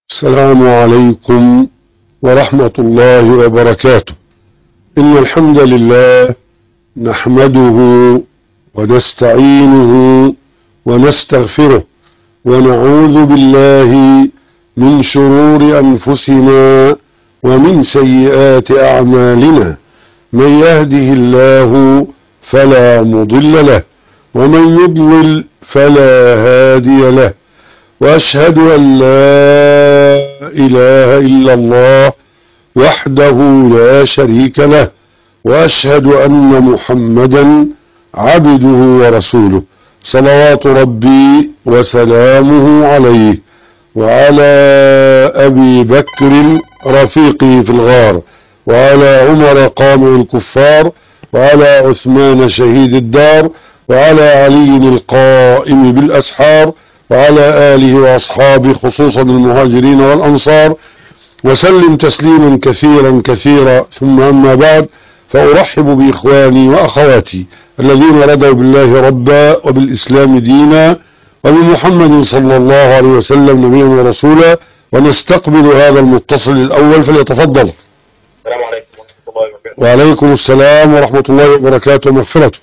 السلام عليكم ورحمة الله وبركاته. إن الحمد لله نحمده ونستعينه ونستغفره ونعوذ بالله من شرور أنفسنا ومن سيئات أعمالنا. من يهده الله فلا مضل له ومن يضلل فلا هادي له، وأشهد أن لا إله إلا الله وحده لا شريك له، وأشهد أن محمدا عبده ورسوله، صلوات ربي وسلامه عليه وعلى أبي بكر رفيقه في الغار، وعلى عمر قامع الكفار، وعلى عثمان شهيد الدار، وعلى علي القائم بالأسحار، وعلى آله وأصحابه خصوصا المهاجرين والأنصار، وسلم تسليما كثيرا كثيرا. ثم أما بعد، فأرحب بإخواني وأخواتي الذين رضوا بالله ربا وبالإسلام دينا وبمحمد صلى الله عليه وسلم نبيا ورسولا، ونستقبل هذا المتصل الأول فليتفضل. السلام عليكم ورحمة الله وبركاته. وعليكم السلام ورحمة الله وبركاته ومغفرته.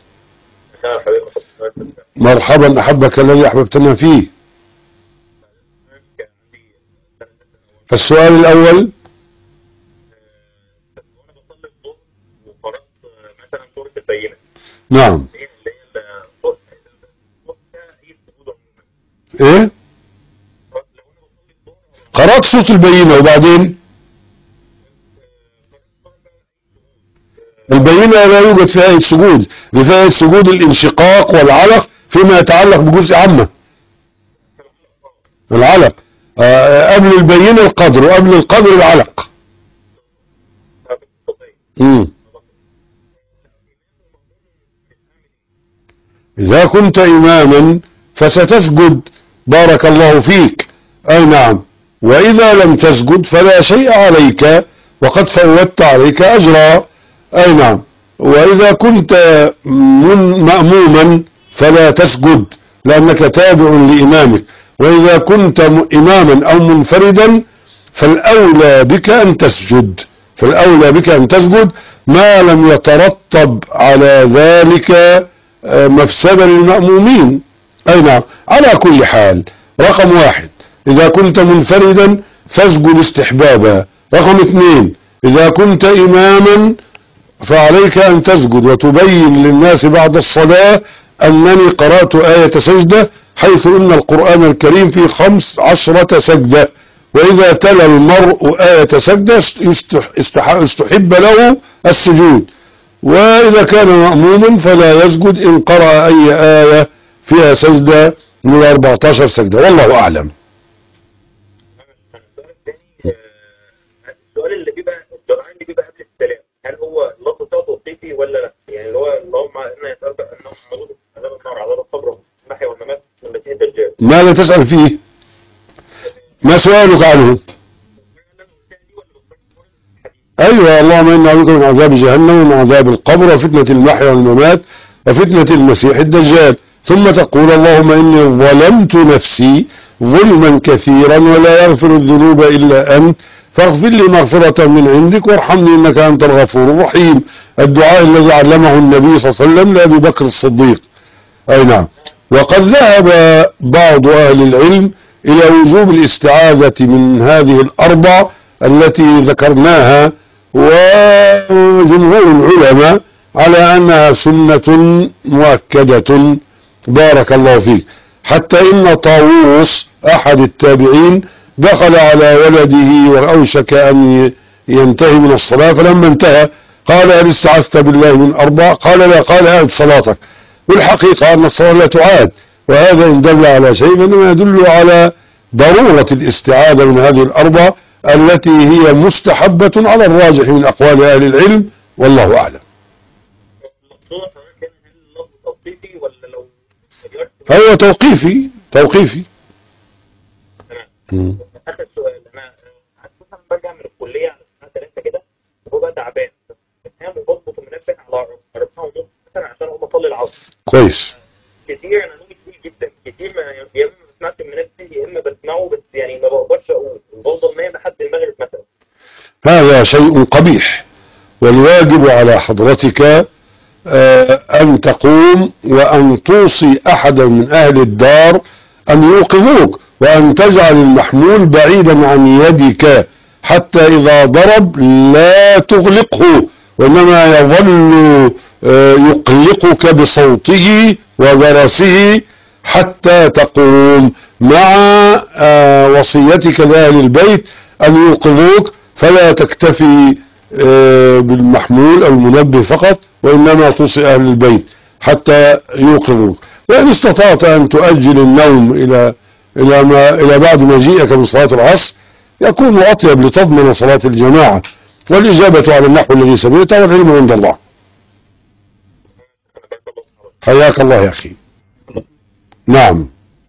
مرحبا، أحبك الذي أحببتنا فيه. فالسؤال الأول، وانا بصلي الظهر وقرأت مثلا سورة البينة. نعم. اللي هي ايه؟ قرأت سورة البينة وبعدين البينة لا يوجد فيها آية سجود، فيها آية سجود الانشقاق والعلق فيما يتعلق بجزء عامة. العلق قبل البينة القدر، وقبل القدر العلق. إذا كنت إماما فستسجد، بارك الله فيك. أي نعم. وإذا لم تسجد فلا شيء عليك وقد فوتت عليك أجرا. أي نعم. وإذا كنت مأموما فلا تسجد لأنك تابع لإمامك. وإذا كنت إماما أو منفردا فالأولى بك أن تسجد، ما لم يترتب على ذلك مفسدة للمأمومين. أي نعم. على كل حال، رقم 1 إذا كنت منفردا فاسجد استحبابا. رقم 2 إذا كنت إماما فعليك أن تسجد وتبين للناس بعد الصلاة أنني قرأت آية سجدة، حيث إن القرآن الكريم فيه 15 سجدة، وإذا تلا المرء آية سجدة استحب له السجود. وإذا كان مأموما فلا يسجد إن قرأ أي آية فيها سجدة من 14 سجدة، والله أعلم. السؤال اللي بيبقى الدعاء اللي بيبقى قبل السلام، هل هو اللفظ بتاعه توقيفي ولا لا؟ يعني اللي هو اللهم إنا يسألك أنهم معروض عذاب النار عذاب القبر والمحيا والممات من مسيح الدجال. ماذا تسأل فيه؟ ما سؤالك عنه؟ أيوة، اللهم إنا بك من عذاب جهنم ومن عذاب القبر وفتنة المحيا والممات وفتنة المسيح الدجال. ثم تقول اللهم إني ظلمت نفسي ظلما كثيرا ولا يغفر الذنوب إلا أنت فاغفر لي مغفرة من عندك وارحمني إنك أنت الغفور الرحيم. الدعاء الذي علمه النبي صلى الله عليه وسلم لأبي بكر الصديق. أي نعم. وقد ذهب بعض أهل العلم إلى وجوب الاستعاذة من هذه الأربع التي ذكرناها، وجمهور العلماء على أنها سنة مؤكدة، بارك الله فيك. حتى إن طاووس أحد التابعين دخل على ولده وأوشك أن ينتهي من الصلاة، فلما انتهى قال هل استعذت بالله من 4؟ قال لا. قال أعد صلاتك. والحقيقة أن الصلاة لا تعاد، وهذا إن دل على شيء فإنما يدل على ضرورة الاستعاذة من هذه الأربع التي هي مستحبة على الراجح من أقوال أهل العلم، والله أعلم. هو توقيفي. آخر سؤال، أنا مثلا برجع من الكلية على الساعة 3 كده وببقى تعبان، بنام وبظبط المنبه على 4:30 مثلا عشان أقوم أصلي العصر. كويس. كتير أنا نومي كتير جدا، كتير ما يا إما ما بسمعش المنبه يا إما بسمعه بس يعني ما بقدرش أقوم، وبفضل نايم لحد المغرب مثلا. هذا شيء قبيح، والواجب على حضرتك أن تقوم وأن توصي أحدا من أهل الدار أن يوقظوك، وأن تجعل المحمول بعيدا عن يدك حتى إذا ضرب لا تغلقه، وإنما يظل يقلقك بصوته وذرسه حتى تقوم، مع وصيتك لأهل البيت أن يوقظوك، فلا تكتفي بالمحمول أو المنبه فقط، وإنما توصي أهل البيت حتى يوقظوك. وإن استطعت أن تؤجل النوم إلى بعد مجيئك من صلاة العصر يكون أطيب لتضمن صلاة الجماعة، والإجابة على النحو الذي سمعته والعلم عند الله. حياك الله يا أخي. نعم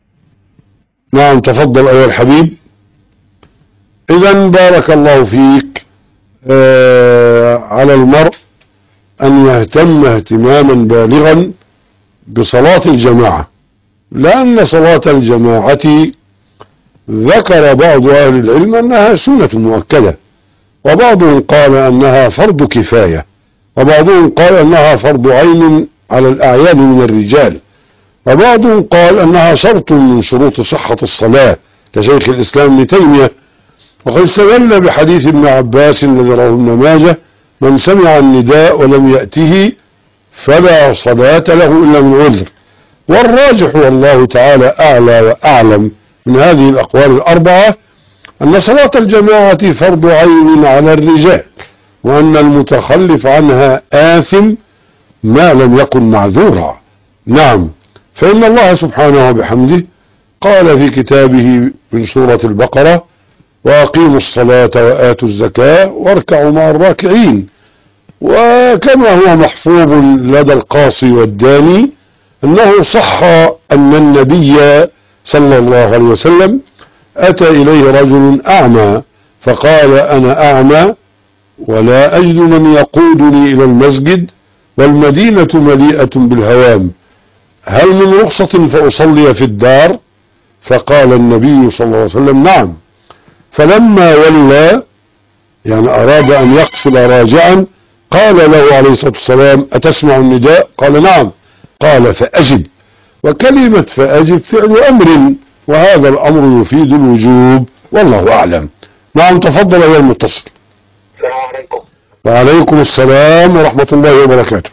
تفضل أيها الحبيب. إذن بارك الله فيك، على المرء أن يهتم اهتماما بالغا بصلاة الجماعة، لأن صلاة الجماعة ذكر بعض أهل العلم أنها سنة مؤكدة، وبعضهم قال أنها فرض كفاية، وبعضهم قال أنها فرض عين على الأعيان من الرجال، وبعضهم قال أنها شرط من شروط صحة الصلاة كشيخ الإسلام ابن تيمية. وقد استدل بحديث ابن عباس الذي رواه ابن ماجه: من سمع النداء ولم يأته فلا صلاة له إلا من عذر. والراجح والله تعالى أعلى وأعلم من هذه الأقوال الأربعة أن صلاة الجماعة فرض عين على الرجال، وأن المتخلف عنها آثم ما لم يكن معذورا. نعم، فإن الله سبحانه وبحمده قال في كتابه من سورة البقرة: وأقيموا الصلاة وآتوا الزكاة واركعوا مع الراكعين. وكما هو محفوظ لدى القاصي والداني أنه صح أن النبي صلى الله عليه وسلم أتى إليه رجل أعمى فقال: أنا أعمى ولا أجد من يقودني إلى المسجد والمدينة مليئة بالهوام، هل من رخصة فأصلي في الدار؟ فقال النبي صلى الله عليه وسلم: نعم. فلما ولى يعني أراد أن يقفل راجعا قال له عليه الصلاة والسلام: أتسمع النداء؟ قال: نعم. قال: فأجب. وكلمة فأجب فعل أمر، وهذا الأمر يفيد الوجوب، والله أعلم. نعم، تفضل أيها المتصل. السلام عليكم. وعليكم السلام ورحمة الله وبركاته.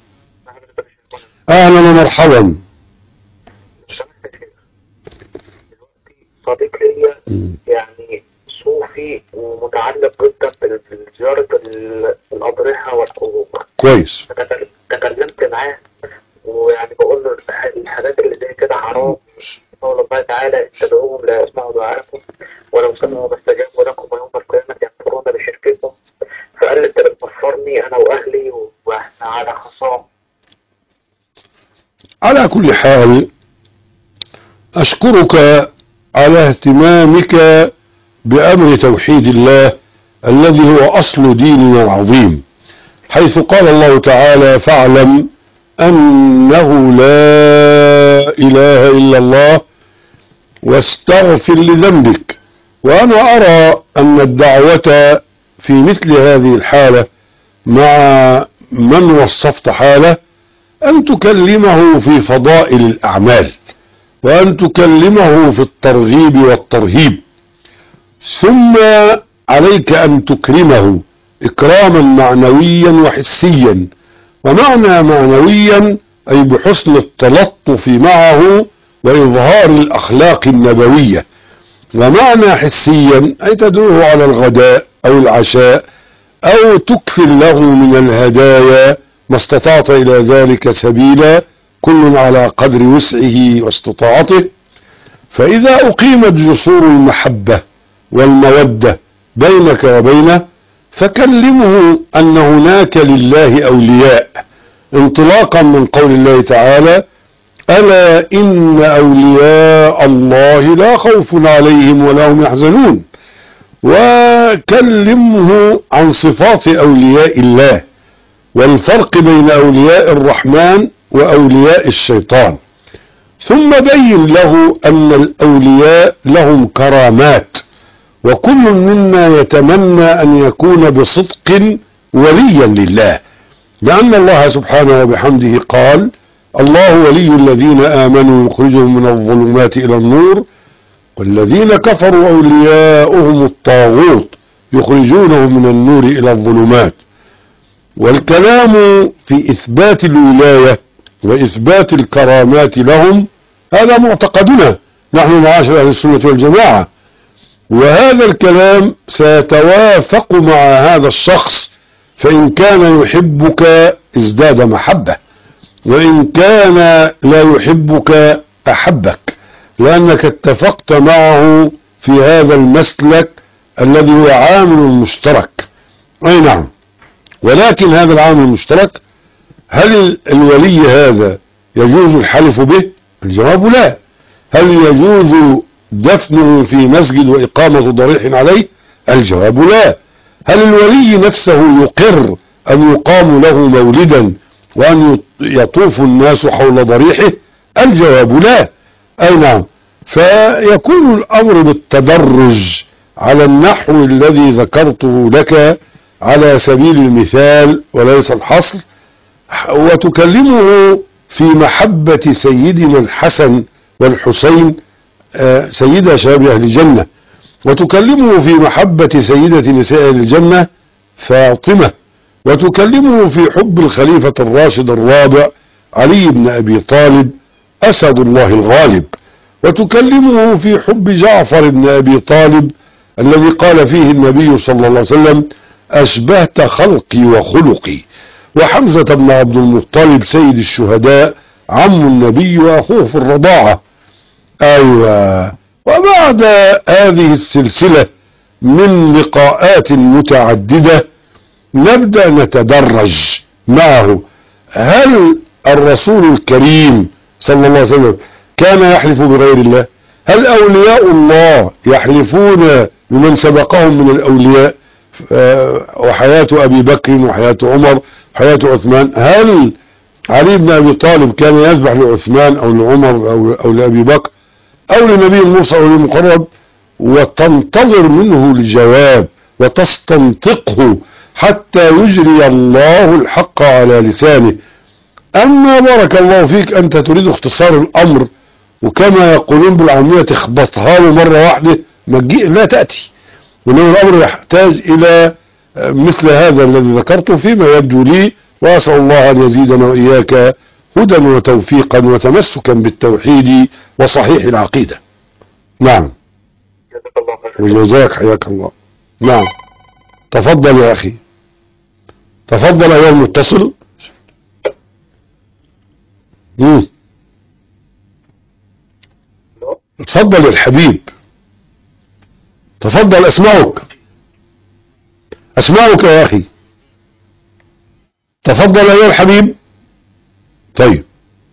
أهلا ومرحبا. صديق ليا يعني صوفي ومتعلق جدا بزيارة الأضرحة والقبور. كويس. تكلمت معاه ويعني بقول له الحاجات اللي زي كده حرام، قول الله تعالى: اتبعوهم لا يسمعوا دعاءكم ولو سمعوا ما استجابوا لكم ويوم القيامة يكفرون بشرككم. فقال لي: انت بتكفرني انا واهلي واحنا على خصام. على كل حال أشكرك على اهتمامك بأمر توحيد الله الذي هو أصل ديننا العظيم، حيث قال الله تعالى: فاعلم أنه لا إله إلا الله واستغفر لذنبك. وأنا أرى أن الدعوة في مثل هذه الحالة مع من وصفت حاله أن تكلمه في فضائل الأعمال، وأن تكلمه في الترغيب والترهيب، ثم عليك أن تكرمه إكراما معنويا وحسيا. ومعنى معنويا أي بحسن التلطف معه وإظهار الأخلاق النبوية، ومعنى حسيا أي تدعوه على الغداء أو العشاء أو تكثر له من الهدايا ما استطعت إلى ذلك سبيلا، كل على قدر وسعه واستطاعته. فإذا أقيمت جسور المحبة والمودة بينك وبينه فكلمه أن هناك لله أولياء، انطلاقا من قول الله تعالى: ألا إن أولياء الله لا خوف عليهم ولا هم يحزنون. وكلمه عن صفات أولياء الله والفرق بين أولياء الرحمن وأولياء الشيطان، ثم بين له أن الأولياء لهم كرامات وكل منا يتمنى أن يكون بصدق وليا لله، لأن الله سبحانه وبحمده قال: الله ولي الذين آمنوا يخرجهم من الظلمات إلى النور، والذين كفروا أولياؤهم الطاغوت يخرجونهم من النور إلى الظلمات. والكلام في إثبات الولاية وإثبات الكرامات لهم هذا معتقدنا نحن معاشر أهل السنة والجماعة، وهذا الكلام سيتوافق مع هذا الشخص، فإن كان يحبك ازداد محبة، وإن كان لا يحبك أحبك، لأنك اتفقت معه في هذا المسلك الذي هو عامل مشترك. أي نعم. ولكن هذا العامل المشترك، هل الولي هذا يجوز الحلف به؟ الجواب لا. هل يجوز دفنه في مسجد وإقامة ضريح عليه؟ الجواب لا. هل الولي نفسه يقر أن يقام له مولدا وأن يطوف الناس حول ضريحه؟ الجواب لا. أي نعم. فيكون الأمر بالتدرج على النحو الذي ذكرته لك على سبيل المثال وليس الحصر، وتكلمه في محبة سيدنا الحسن والحسين سيدة شباب أهل الجنة، وتكلمه في محبة سيدة نساء الجنة فاطمة، وتكلمه في حب الخليفة الراشد الرابع علي بن أبي طالب أسد الله الغالب، وتكلمه في حب جعفر بن أبي طالب الذي قال فيه النبي صلى الله عليه وسلم: أشبهت خلقي وخلقي. وحمزة بن عبد المطلب سيد الشهداء عم النبي وأخوه في الرضاعة. أيوة. وبعد هذه السلسلة من لقاءات متعددة نبدأ نتدرج معه. هل الرسول الكريم صلى الله عليه وسلم كان يحلف بغير الله؟ هل أولياء الله يحلفون بمن سبقهم من الأولياء؟ وحياة أبي بكر وحياة عمر وحياة عثمان، هل علي بن أبي طالب كان يذبح لعثمان أو لعمر أو لأبي بكر أو لنبي المرسل أو للمقرب؟ وتنتظر منه الجواب وتستنطقه حتى يجري الله الحق على لسانه. أما بارك الله فيك أنت تريد اختصار الأمر، وكما يقولون بالعامية تخبطها له مرة واحدة لا تأتي، وإنه الأمر يحتاج إلى مثل هذا الذي ذكرته فيما يبدو لي. وأسأل الله أن يزيدنا وإياك هدى وتوفيقا وتمسكا بالتوحيد وصحيح العقيدة. نعم. وجزاك حياك الله. نعم. تفضل يا أخي، تفضل أيها المتصل. تفضل الحبيب، تفضل. أسمعك يا أخي، تفضل أيها الحبيب. طيب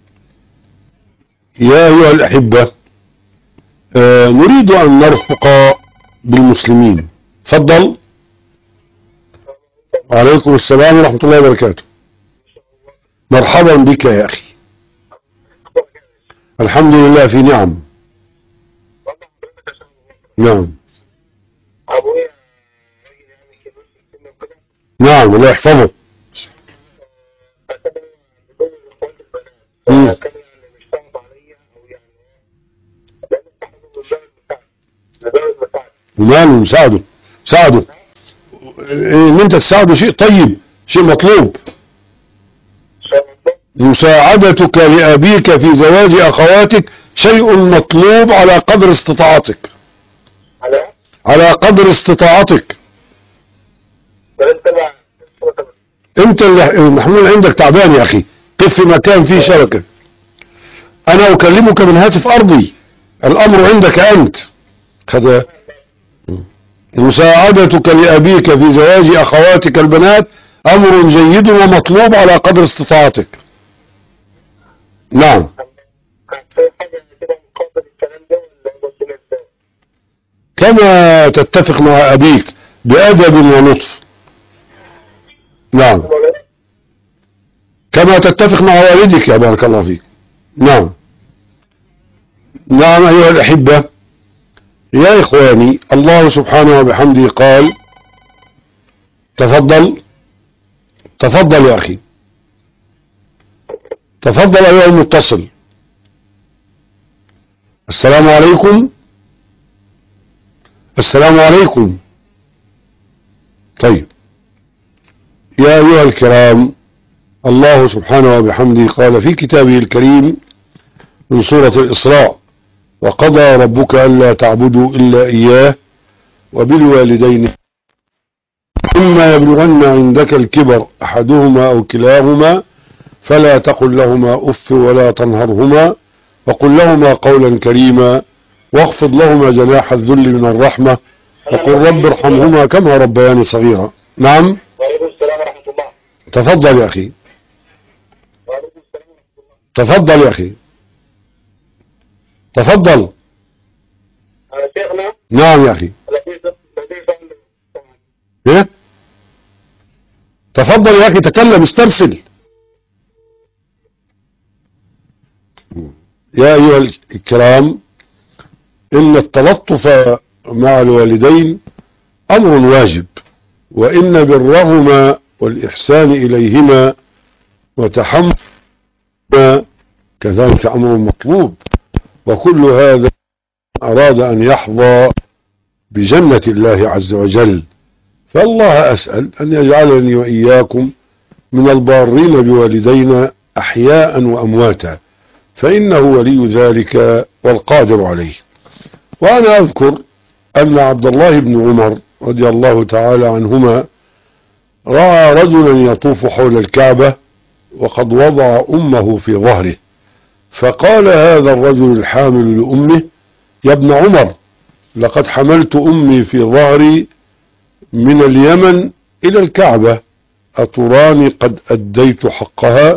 يا أيها الأحبة، نريد أن نرفق بالمسلمين. تفضل. وعليكم السلام ورحمة الله وبركاته. مرحبا بك يا أخي. الحمد لله في نعم. نعم. نعم الله يحفظه. وماله ساعده ان انت تساعده شيء طيب، شيء مطلوب. مساعدتك لأبيك في زواج أخواتك شيء مطلوب على قدر استطاعتك، على قدر استطاعتك. انت المحمول عندك تعبان يا اخي، قف في مكان فيه شبكة. انا اكلمك من هاتف ارضي، الامر عندك انت. مساعدتك لأبيك في زواج أخواتك البنات أمر جيد ومطلوب على قدر استطاعتك. نعم. كما تتفق مع أبيك بأدب ولطف. نعم. كما تتفق مع والدك يا بارك الله فيك. نعم. نعم أيها الأحبة، يا إخواني، الله سبحانه وبحمده قال، تفضل تفضل يا أخي، تفضل أيها المتصل. السلام عليكم، السلام عليكم. طيب، يا أيها الكرام، الله سبحانه وبحمده قال في كتابه الكريم من سورة الإسراء: وقضى ربك ألا تعبدوا إلا إياه وبالوالدين إما يبلغن عندك الكبر أحدهما أو كلاهما فلا تقل لهما أف ولا تنهرهما وقل لهما قولا كريما واخفض لهما جناح الذل من الرحمة وقل رب ارحمهما كما ربياني صغيرا. نعم. وعليكم السلام ورحمة الله. تفضل يا أخي، تفضل يا أخي، تفضل. شيخنا. نعم يا أخي. ايه، تفضل يا أخي، تكلم، استرسل. يا أيها الكرام، إن التلطف مع الوالدين أمر واجب، وإن برهما والإحسان إليهما وتحملهما كذلك أمر مطلوب، وكل هذا أراد أن يحظى بجنة الله عز وجل. فالله أسأل أن يجعلني وإياكم من البارين بوالدينا أحياء وأمواتا، فإنه ولي ذلك والقادر عليه. وأنا أذكر أن عبد الله بن عمر رضي الله تعالى عنهما رأى رجلا يطوف حول الكعبة وقد وضع أمه في ظهره، فقال هذا الرجل الحامل لأمه: يا ابن عمر، لقد حملت أمي في ظهري من اليمن إلى الكعبة، أتراني قد أديت حقها؟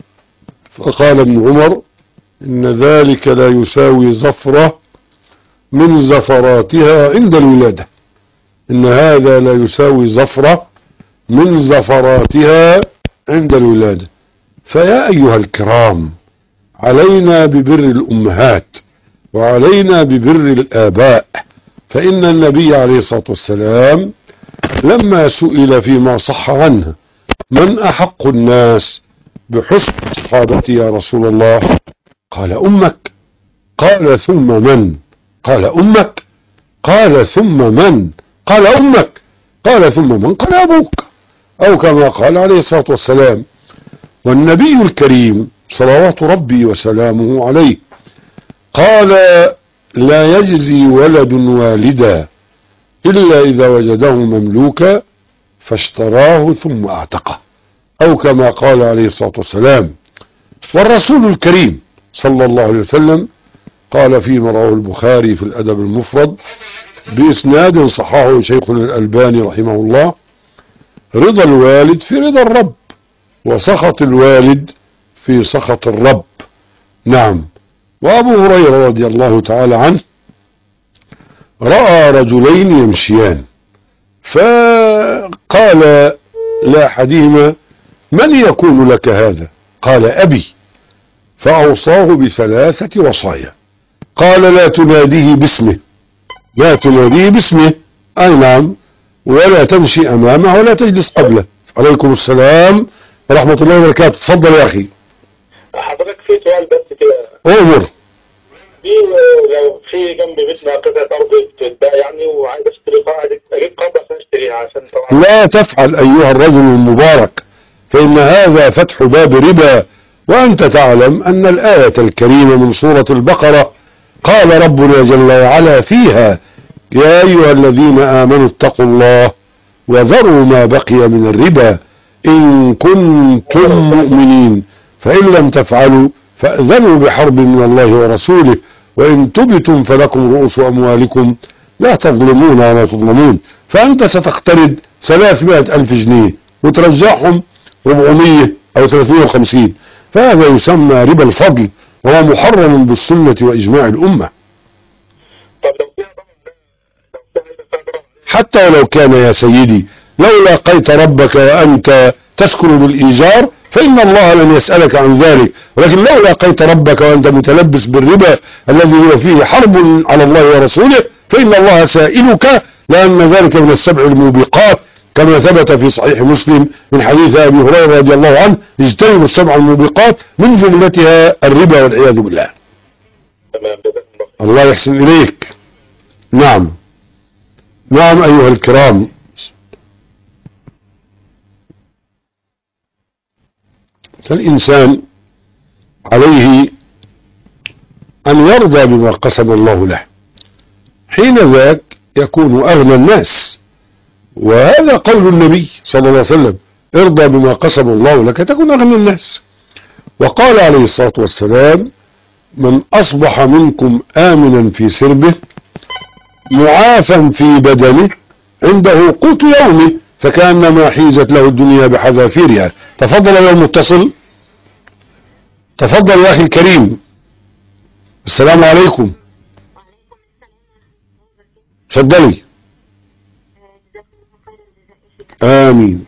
فقال ابن عمر: إن ذلك لا يساوي زفرة من زفراتها عند الولادة، إن هذا لا يساوي زفرة من زفراتها عند الولادة. فيا أيها الكرام، علينا ببر الأمهات وعلينا ببر الآباء، فإن النبي عليه الصلاة والسلام لما سئل فيما صح عنه: من أحق الناس بحسن صحابتي يا رسول الله؟ قال: أمك. قال: ثم من؟ قال: أمك. قال: ثم من؟ قال: أمك. قال: ثم من؟ قال: أبوك، أو كما قال عليه الصلاة والسلام. والنبي الكريم صلوات ربي وسلامه عليه قال: لا يجزي ولد والدا إلا إذا وجده مملوكا فاشتراه ثم اعتقه، أو كما قال عليه الصلاة والسلام. والرسول الكريم صلى الله عليه وسلم قال فيما رواه البخاري في الأدب المفرد بإسناد صححه شيخنا الألباني رحمه الله: رضا الوالد في رضا الرب، وسخط الوالد في سخط الرب. نعم. وأبو هريرة رضي الله تعالى عنه رأى رجلين يمشيان، فقال لأحدهما: من يكون لك هذا؟ قال: أبي. فأوصاه بثلاثة وصايا. قال: لا تناديه باسمه، لا تناديه باسمه، أي نعم، ولا تمشي أمامه ولا تجلس قبله. عليكم السلام ورحمة الله وبركاته. تفضل يا أخي. حضرتك في سؤال بس كده. أمر. دي لو في جنب بيتنا قطعة أرض بتتباع يعني، وعايز أشتري قاعدة، أجيب قاعدة عشان أشتريها، عشان طبعا. لا تفعل أيها الرجل المبارك، فإن هذا فتح باب ربا، وأنت تعلم أن الآية الكريمة من سورة البقرة قال ربنا جل وعلا فيها: يا أيها الذين آمنوا اتقوا الله وذروا ما بقي من الربا إن كنتم مؤمنين، فإن لم تفعلوا فأذنوا بحرب من الله ورسوله، وإن تبتم فلكم رؤوس أموالكم لا تظلمون ولا تظلمون. فأنت ستقترض 300,000 جنيه وترجعهم 400 أو 350، فهذا يسمى ربا الفضل، وهو محرم بالسنة وإجماع الأمة. طب لو فيها حتى ولو كان يا سيدي، لو لاقيت ربك وأنت تسكن بالإيجار فإن الله لن يسألك عن ذلك. ولكن لو لقيت ربك وأنت متلبس بالربا الذي هو فيه حرب على الله ورسوله فإن الله سائلك، لأن ذلك من السبع الموبقات كما ثبت في صحيح مسلم من حديث أبي هريرة رضي الله عنه: اجتنبوا السبع الموبقات من جملتها الربا والعياذ بالله. الله يحسن إليك. نعم نعم أيها الكرام، فالإنسان عليه أن يرضى بما قسم الله له، حين ذاك يكون أغنى الناس، وهذا قول النبي صلى الله عليه وسلم: ارضى بما قسم الله لك تكون أغنى الناس. وقال عليه الصلاة والسلام: من أصبح منكم آمنا في سربه معافا في بدنه عنده قوت يومه فكأنما حيزت له الدنيا بحذافيرها. تفضل يا المتصل، تفضل يا أخي الكريم. السلام عليكم. تفضلي. آمين.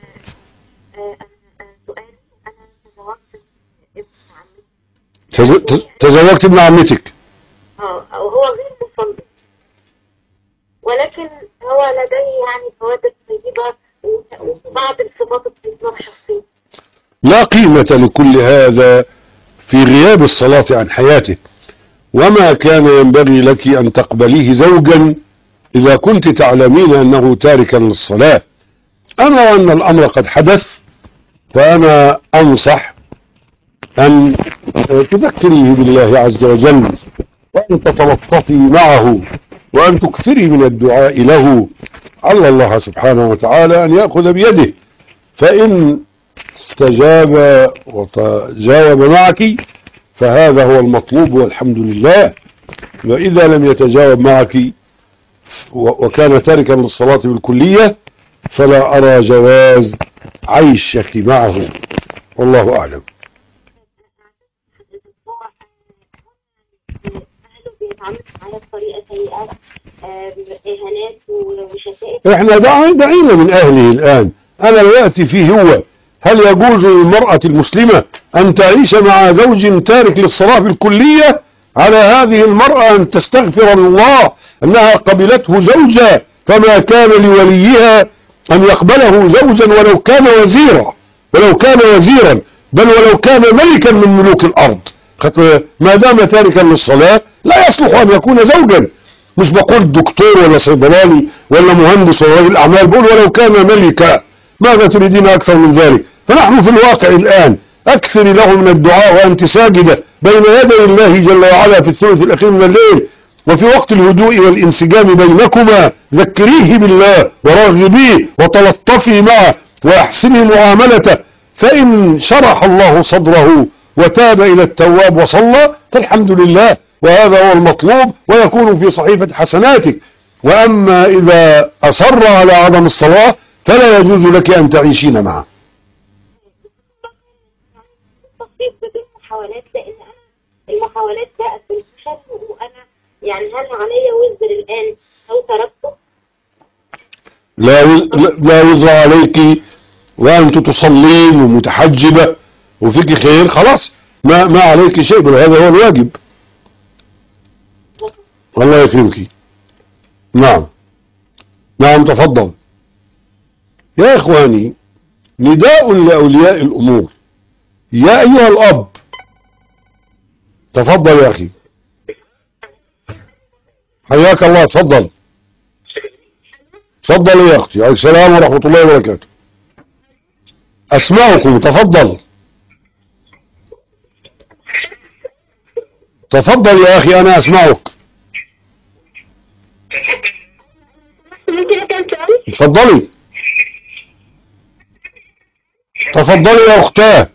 تزوجت ابن عمتك؟ وهو غير مصلي، ولكن هو لديه يعني فواتح طيبة وبعض الصفات الطيبة الشخصية. لا قيمة لكل هذا في غياب الصلاة عن حياته، وما كان ينبغي لك أن تقبليه زوجا إذا كنت تعلمين أنه تاركا للصلاة. أما أن الأمر قد حدث فأنا أنصح أن تذكريه بالله عز وجل، وأن تتلطفي معه، وأن تكثري من الدعاء له، على الله سبحانه وتعالى أن يأخذ بيده، فإن استجاب وتجاوب معك فهذا هو المطلوب والحمد لله. وإذا لم يتجاوب معك وكان تاركا للصلاة بالكلية فلا أرى جواز عيشك معه، والله أعلم. على الطريقة سيئة إهانات وشتائم. احنا دعينا من أهله الآن. أنا الوقت فيه هو: هل يجوز للمرأة المسلمة أن تعيش مع زوج تارك للصلاة بالكلية؟ على هذه المرأة أن تستغفر الله أنها قبلته زوجا، فما كان لوليها أن يقبله زوجا ولو كان وزيرا، بل ولو كان ملكا من ملوك الأرض، ما دام تاركا للصلاة لا يصلح أن يكون زوجا. مش بقول دكتور ولا صيدلاني ولا مهندس ولا رجل أعمال، بقول ولو كان ملكا. ماذا تريدين أكثر من ذلك؟ فنحن في الواقع الآن أكثر له من الدعاء وأنت ساجدة بين يدي الله جل وعلا في الثلث الأخير من الليل وفي وقت الهدوء والانسجام بينكما، ذكريه بالله ورغبيه وتلطفي معه وأحسني معاملته، فإن شرح الله صدره وتاب إلى التواب وصلى فالحمد لله، وهذا هو المطلوب ويكون في صحيفة حسناتك. وأما إذا أصر على عدم الصلاة فلا يجوز لك أن تعيشين معه. المحاولات، لأن أنا المحاولات جاءت بالفشل، وأنا يعني هل علي وزر الآن أو تركته؟ لا وزر عليك، وأنت تصلين ومتحجبة وفيك خير، خلاص ما عليك شيء، بل هذا هو الواجب. الله يكرمك. نعم تفضل. يا إخواني، نداء لأولياء الأمور: يا أيها الأب. تفضل يا أخي، حياك الله. تفضل يا أختي. عليكم السلام ورحمة الله وبركاته. أسمعكم. تفضل يا أخي، أنا أسمعك. تفضلي يا أختاه.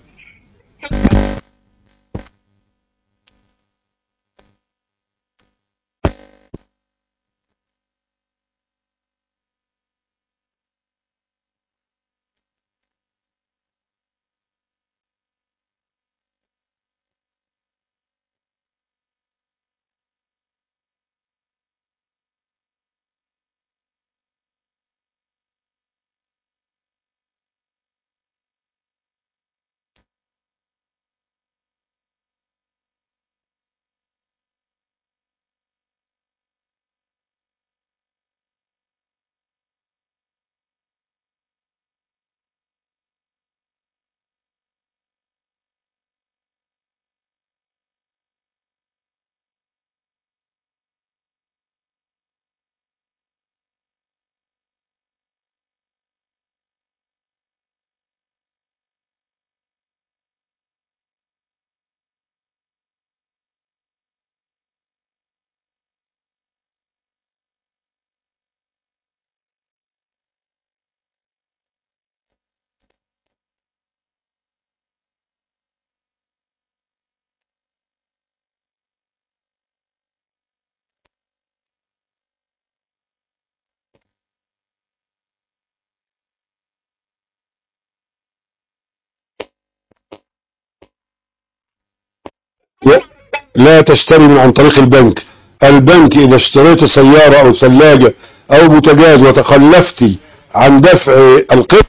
لا تشتري من عن طريق البنك. البنك إذا اشتريت سيارة أو ثلاجة أو بوتاجاز وتخلفتي عن دفع القسط،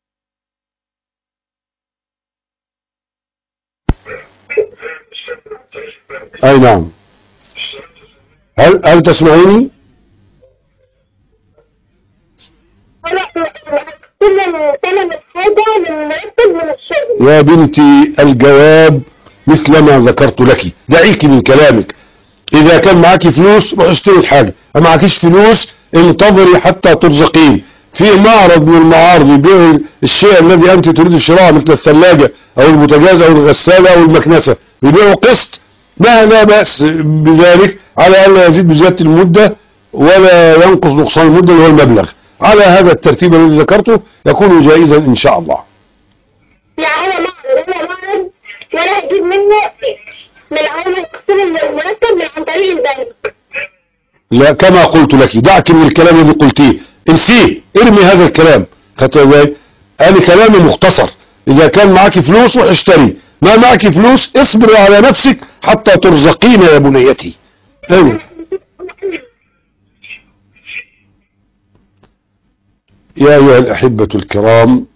أي نعم. هل تسمعيني؟ يا بنتي الجواب مثل ما ذكرت لك، دعيك من كلامك. إذا كان معك فلوس روح اشتري الحاجة، ما معكش فلوس انتظري حتى ترزقين. في معرض من المعارض يبيع الشيء الذي أنت تريد شراءه مثل الثلاجة أو البوتاجاز أو الغسالة أو المكنسة، يبيعوا قسط، لا بأس بذلك، على ألا يزيد بزيادة المدة ولا ينقص نقصان المدة اللي هو المبلغ. على هذا الترتيب الذي ذكرته يكون جائزا إن شاء الله. يعني أنا معرض وأنا هجيب منه من العالم يقسم المرتب من عن طريق البنك. لا، كما قلت لك دعك من الكلام الذي قلتيه، انسيه، ارمي هذا الكلام. خدت ازاي؟ انا كلامي مختصر. اذا كان معك فلوس روح اشتري، ما معك فلوس اصبر على نفسك حتى ترزقين يا بنيتي. ايوه يا ايها الاحبة الكرام،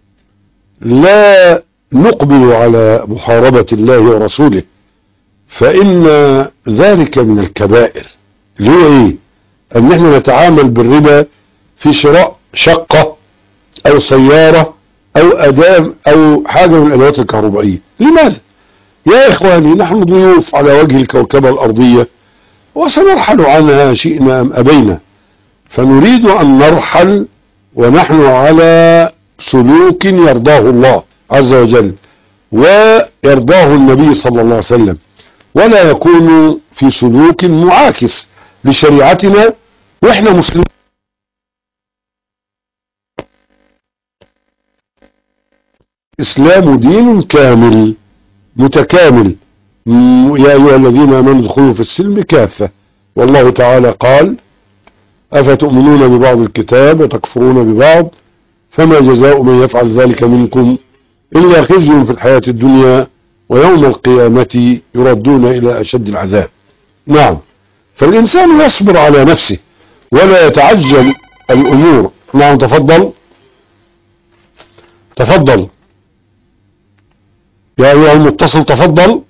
لا نقبل على محاربة الله ورسوله، فإن ذلك من الكبائر. اللي هو ايه؟ ان احنا نتعامل بالربا في شراء شقة او سيارة او اداة او حاجة من الادوات الكهربائية. لماذا؟ يا اخواني نحن ضيوف على وجه الكوكبة الارضية وسنرحل عنها شئنا ام ابينا، فنريد ان نرحل ونحن على سلوك يرضاه الله عز وجل ويرضاه النبي صلى الله عليه وسلم، ولا يكون في سلوك معاكس لشريعتنا واحنا مسلمين. الاسلام دين كامل متكامل. يا ايها الذين امنوا ادخلوا في السلم كافة، والله تعالى قال افتؤمنون ببعض الكتاب وتكفرون ببعض، فما جزاء من يفعل ذلك منكم الا خزي في الحياة الدنيا ويوم القيامة يردون الى اشد العذاب. نعم، فالإنسان يصبر على نفسه ولا يتعجل الأمور. نعم، تفضل يا أيها المتصل، تفضل.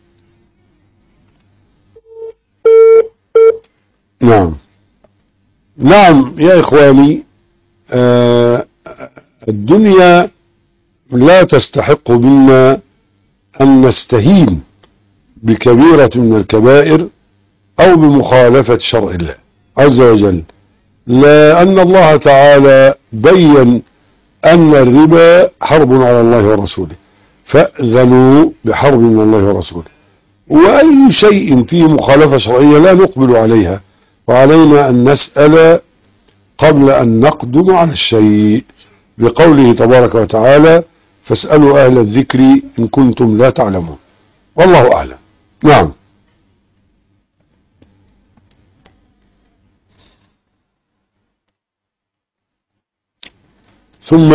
نعم يا إخواني، الدنيا لا تستحق منا أن نستهين بكبيرة من الكبائر أو بمخالفة شرع الله عز وجل، لأن الله تعالى بين أن الربا حرب على الله ورسوله، فأذنوا بحرب من الله ورسوله. وأي شيء فيه مخالفة شرعية لا نقبل عليها، وعلينا أن نسأل قبل أن نقدم على الشيء، بقوله تبارك وتعالى فاسألوا أهل الذكر إن كنتم لا تعلمون، والله أعلم. نعم. ثم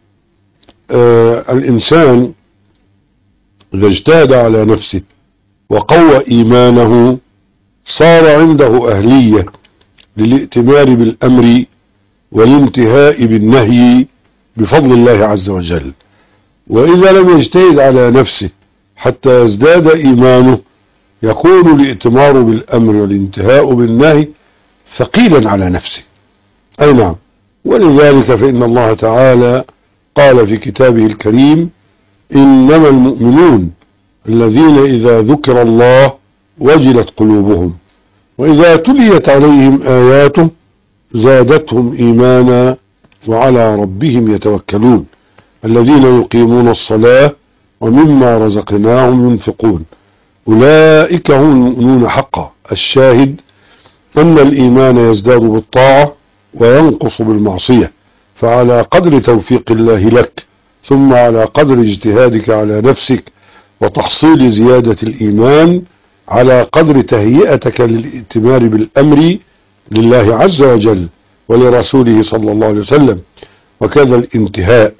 الإنسان إذا اجتهد على نفسه وقوى إيمانه صار عنده أهلية للائتمار بالأمر والانتهاء بالنهي بفضل الله عز وجل. وإذا لم يجتهد على نفسه حتى يزداد إيمانه يكون الائتمار بالأمر والانتهاء بالنهي ثقيلا على نفسه. أي نعم. ولذلك فإن الله تعالى قال في كتابه الكريم إنما المؤمنون الذين إذا ذكر الله وجلت قلوبهم وإذا تليت عليهم آياته زادتهم إيمانا وعلى ربهم يتوكلون الذين يقيمون الصلاة ومما رزقناهم ينفقون أولئك هم المؤمنون حقا. الشاهد أن الإيمان يزداد بالطاعة وينقص بالمعصية، فعلى قدر توفيق الله لك ثم على قدر اجتهادك على نفسك وتحصيل زيادة الإيمان على قدر تهيئتك للائتمار بالأمر لله عز وجل ولرسوله صلى الله عليه وسلم، وكذا الانتهاء.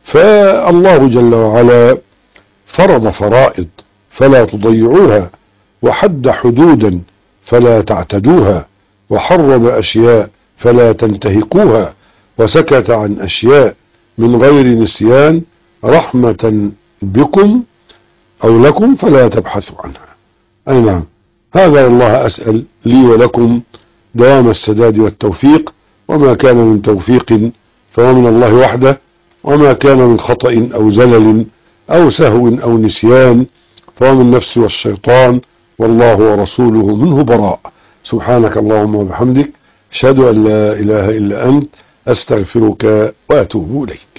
فالله جل وعلا فرض فرائض فلا تضيعوها، وحد حدودا فلا تعتدوها، وحرم أشياء فلا تنتهكوها، وسكت عن أشياء من غير نسيان رحمة بكم أو لكم فلا تبحثوا عنها. أي نعم، هذا والله أسأل لي ولكم دوام السداد والتوفيق، وما كان من توفيق فهو من الله وحده، وما كان من خطأ أو زلل أو سهو أو نسيان فهو من النفس والشيطان، والله ورسوله منه براء. سبحانك اللهم وبحمدك، أشهد أن لا إله إلا أنت، أستغفرك وأتوب إليك.